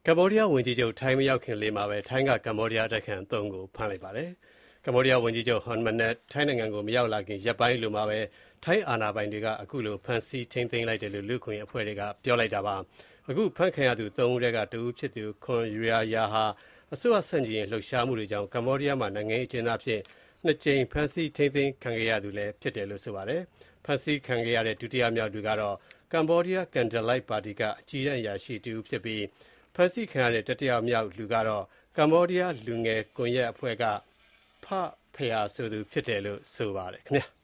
ကမ္ဘောဒီးယားဝန်ကြီးချုပ်ထိုင်းမရောက်ခင်လေးမှာပဲထိုင်းကကမ္ဘောဒီးယားတိုက်ခန်း3ကိုဖမ်းလိုက်ပါတယ်။ကမ္ဘောဒီးယားဝန်ကြီးချုပ်ဟွန်မန်နက်ထိုင်းနိုင်ငံကိုမရောက်လာခင်ရက်ပိုင်းလိုမှာပဲထိုင်းအာဏာပိုင်တွေကအခုလိုဖမ်းဆီးထိန်းသိမ်းလိုက်တယ်လို့လူ့အခွင့်အရေးအဖွဲ့တွေကပြောလိုက်တာပါ။အခုဖမ်းခံရသူ3ဦးထဲကတဦးဖြစ်သူခွန်ယူရာဟာအစိုးရဆန့်ကျင်ရေးလှုပ်ရှားမှုတွေကြောင့်ကမ္ဘောဒီးယားမှာနိုင်ငံရေးအကျဉ်းသားဖြစ်2ကြိမ်ဖမ်းဆီးထိန်းသိမ်းခံခဲ့ရသူလည်းဖြစ်တယ်လို့ဆိုပါတယ်။ဖမ်းဆီးခံခဲ့ရတဲ့ဒုတိယမြောက်သူကတော့ကမ္ဘောဒီးယားကန်ဒလိုက်ပါတီကအကြီးတန်းအရာရှိတဦးဖြစ်ပြီးဖမ်းဆီးခံရတဲ့တတိယမြောက်လူကတော့ကမ္ဘောဒီးယားလူငယ်ကွန်ရက်အဖွဲ့ကဖဖရာဆိုသူဖြစ်တယ်လို့ဆိုပါတယ်ခင်ဗျာ